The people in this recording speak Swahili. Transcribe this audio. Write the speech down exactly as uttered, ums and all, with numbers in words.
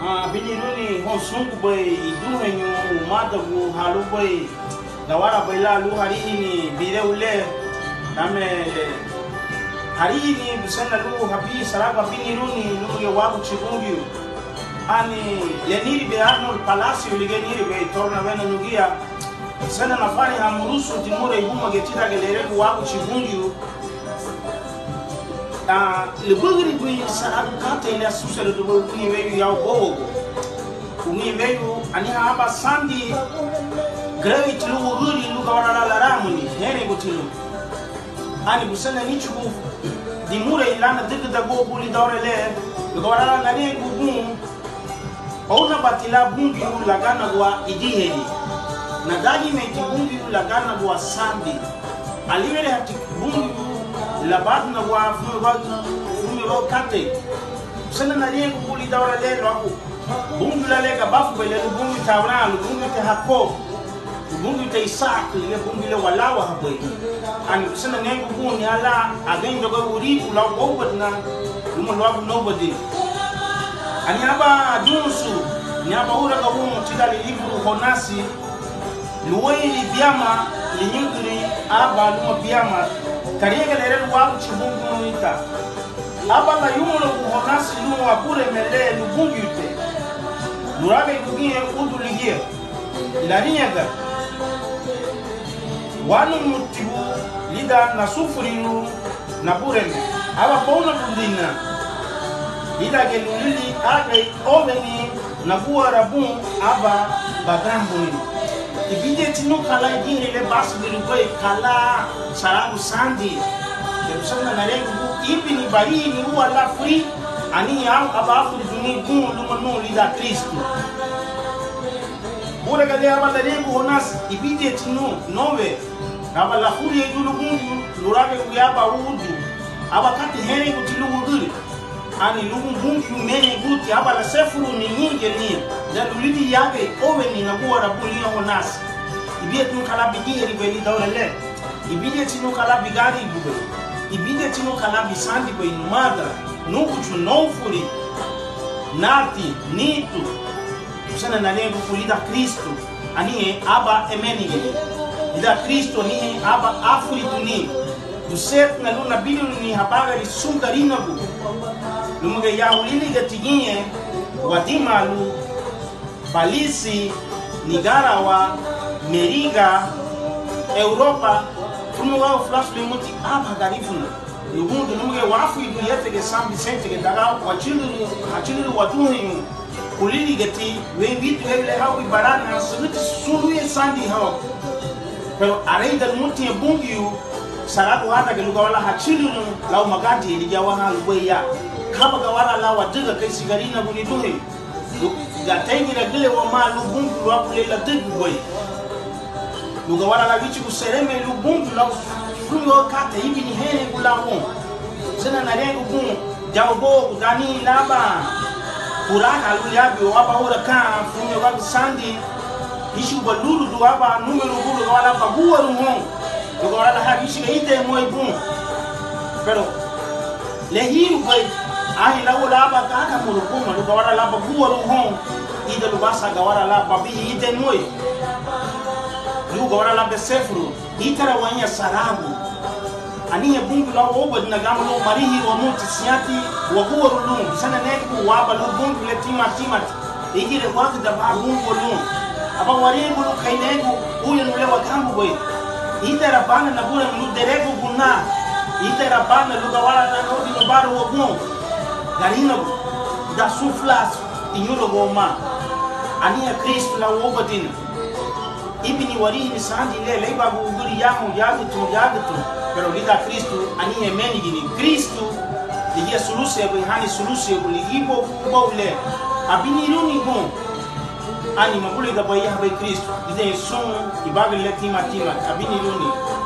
ama biniruni hon sungu boy iduhenyu madagu halu boy gawara bayla lu harini bire ule name harini bisana lu habi saraba biniruni lu ya wabu chigungi ani leniri be Arnold Palacio ligeniri be torna vena nugia sana nafani hamurusu timure ibuma getira gelere wabu chigungi ah le bugri bi saraba kate ile susele do bugri weyu ya bogo umi weyu ani haba sandi gravity lu bugri lu gawara la ramuni nene gutilu ani busana ni chugu dimure ilana digda go buli dawrele gawara la ne gugu ona batila bungi ulagana gwa idiheri na dani meti bungi ulagana gwa sandi aliwele hati bungi la badna gwa fumi ro kate sana na ne buli dawrele lo bungi la lega bafu bele bungi tawra bungi te hako bungi te isak le bungi le walawa haboy ani sana ne gugu ni ala agen jogo uri ula gobadna lumo lo nobody ani aba junsu ni aba ura gabu tidali libru honasi luweli biama linyuguri aba lumo biama kariega lere wabu chibungu ita aba la yumulo honasi lumo abure mele lubungi ute murabe kugie udu ligie ilaniyaga wanu mutibu lida nasufuriru nabureme aba pona bundina ida gelulili age oveni nabuwa rabu aba bagambuni ibide tinu kala igiri le basu dirugwe kala sarabu sandi yabusana narengu ibini bari ni huwa la free ani ya aba afuri duni gun lumanu lida Kristo bure gade aba narengu honas ibide tinu nove aba la free dulu gun lurabe kuyaba udu aba kati here kutilu uduri ani lugu bungi mene guti aba la sefuru ni nyingi ni da lulidi yake owe ni nabuwa rabuli honas ibie tinu kala bigiri beli dawlele ibie tinu kala bigari bube ibie tinu kala bisandi bo inumada nukuchu nofuri nati nitu sana na lengo kulida Kristo ani aba emenige ida Kristo ni aba afuri tuni uset na luna bilu ni habari sungarina bu lumuge yaulili gatiginye wadimalu balisi nigarawa meriga Europa tumuwa flash limuti aba garifuna lugundu lumuge wafu idu yetege San Vicente daga wachilu wachilu watuhi kulili gati wengitu wele hawi barana sunuti suluye sandi hawa pero arenda lumuti bungi yu saratu hata geluga wala hachilu lau magati ilijawa halu ya kaba gawara la wadiga kai sigarina guni duhe ga tengira gile wa ma lubungu wa kulela digu boy luga wala la bichi kusereme lubungu la fungo kata hivi ni hele gulamu sana na rengu gun jawbo kudani laba kurana luyabi wapa ura ka fungo wa sandi ishu balulu du wapa numero bulu wala babuwa rumo luga wala la habishi ite moy bun pero lehi boy ahi la wala ba kana mulukuma lu gawara la babuwa ruhon ida lu basa gawara la babi ite moy lu gawara la besefru itara wanya sarabu aniye bungu la obo na gamlo marihi wa muti siati wa huwa rulum sana neku wa ba lu bungu le tima tima igire watu da ba bungu lu aba waribu lu kainegu uye nule wa kambu boy itara bana na bura lu derego gunna itara bana lu gawara na nodi no baru wa gun garina da suflas inyulo goma ania Kristo la wobatin ibni warihi sandi le leba guri yamu yagu tu yagu tu pero lida Kristo ania menigini Kristo ligia sulusi abo hani sulusi abo ligibo kubole abini runi bon ani mabule da boya be Kristo ide son ibagle tima tima abini runi